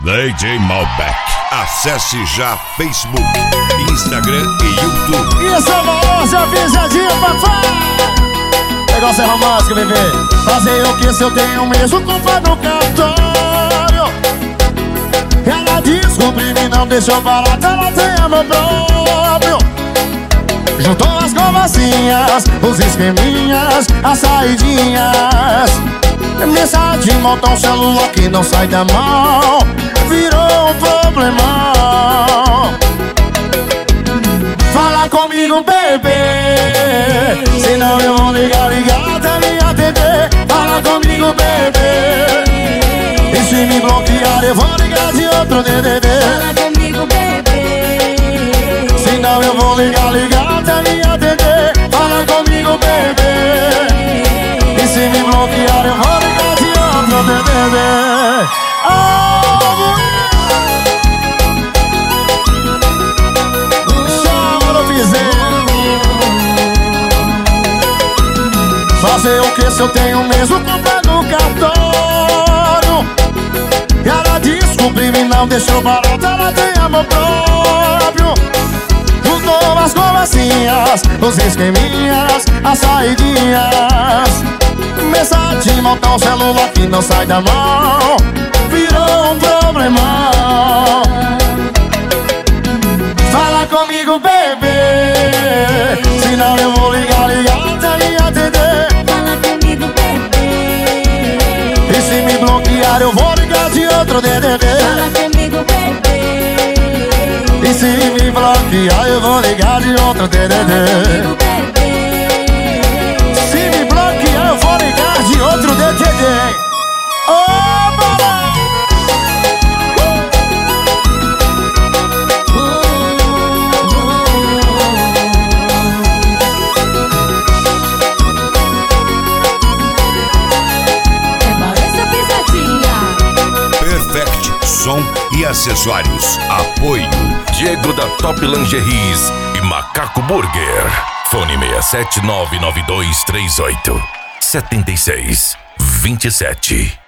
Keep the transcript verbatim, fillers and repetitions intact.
D J Malbec. Acesse já Facebook, Instagram e YouTube. E essa voz avisadinha, papai. Negócio é romântico, bebê. Fazer o que se eu tenho mesmo culpa no cartório. Ela descobriu e não deixou barato, ela tem amor próprio. Juntou as conversinhas, os esqueminhas, as saidinhas. Mensagem, monta um celular que não sai da mão. Virou um problemão. Fala comigo, bebê, senão eu vou ligar, ligar até me atender. Fala comigo, bebê, e se me bloquear eu vou ligar de outro D D D. Fala comigo, bebê, senão eu vou ligar, ligar até me atender. Fala comigo, bebê, e se me bloquear eu vou ligar de outro D D D. Oh, fazer o que se eu tenho mesmo culpa no cartório? Ela descobriu e não deixou barato, ela tem amor próprio. Juntou as conversinhas, os esqueminhas, as saidinhas. Mensagem, montar um celular que não sai da mão. Virou um problemão. Fala comigo, bebê, senão eu vou ligar, ligar até me atender. fala comigo, bebê, E se me bloquear eu vou ligar de outro D D D. fala comigo, bebê, E se me bloquear eu vou ligar de outro D D D. comigo, bebê, Se me bloquear eu vou ligar de outro D D D. Oh, papai! Perfect Som e Acessórios. Apoio Diego da Top Lingeries e Macaco Burger. Fone seis sete nove nove dois três oito sete seis dois sete.